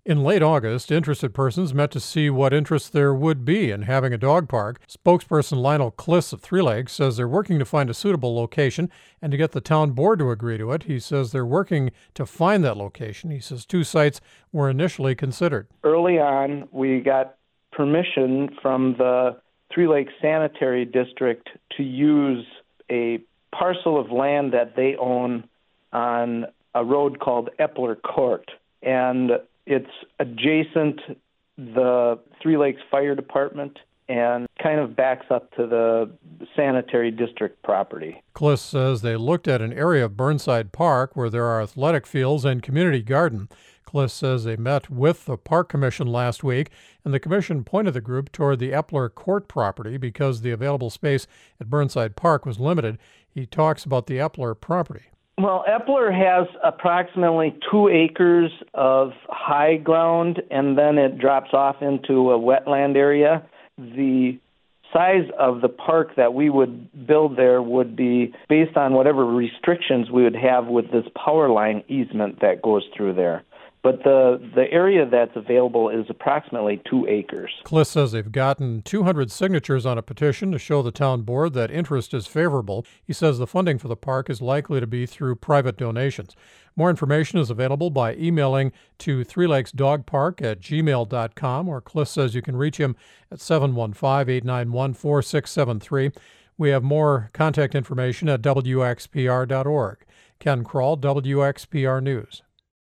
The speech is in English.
In late August, interested persons met to see what interest there would be in having a dog park. Spokesperson Lionel Kliss of Three Lakes says they're working to find a suitable location and to get the town board to agree to it. He says they're working to find that location. He says 2 sites were initially considered. Early on, we got permission from the Three Lakes Sanitary District to use a parcel of land that they own on a road called Epler Court. And it's adjacent the Three Lakes Fire Department and kind of backs up to the sanitary district property. Kliss says they looked at an area of Burnside Park where there are athletic fields and community garden. Kliss says they met with the Park Commission last week, and the commission pointed the group toward the Epler Court property because the available space at Burnside Park was limited. He talks about the Epler property. Well, Epler has approximately 2 acres of high ground, and then it drops off into a wetland area. The size of the park that we would build there would be based on whatever restrictions we would have with this power line easement that goes through there. But the area that's available is approximately 2 acres. Kliss says they've gotten 200 signatures on a petition to show the town board that interest is favorable. He says the funding for the park is likely to be through private donations. More information is available by emailing to threelakesdogpark@gmail.com, or Kliss says you can reach him at 715-891-4673. We have more contact information at wxpr.org. Ken Kroll, WXPR News.